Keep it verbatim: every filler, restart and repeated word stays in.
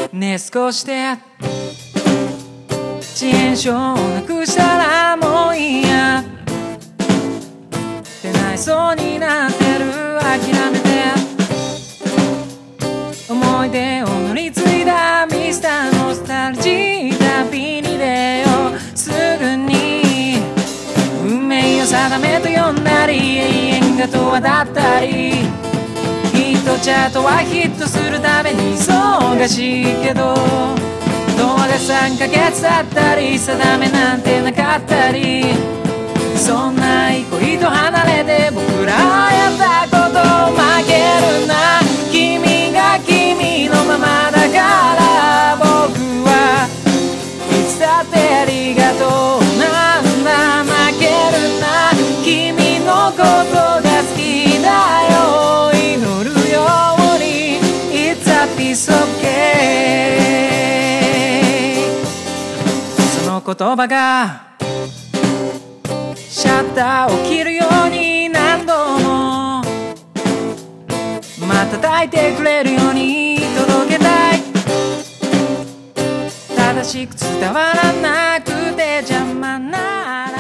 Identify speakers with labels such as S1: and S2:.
S1: ねえ少しで遅延症をなくしたらもういいやってなりそうになってる。諦めて思い出を乗り継いだミスターノスタルジー。旅に出ようすぐに運命を定めと呼んだり永遠がとわだったりヒットチャートはヒットするために忙しいけど動画がさんかげつだったり定めなんてなかったりそんな恋と離れて僕らやったことを負けるな。君が君のままだから僕はいつだってありがとうなんだ。負けるな君のことが好きだよ祈るように It's a piece of cake。 その言葉がシャッターを切るように何度もまた叩いてくれるように届けたい。正しく伝わらなくて邪魔なら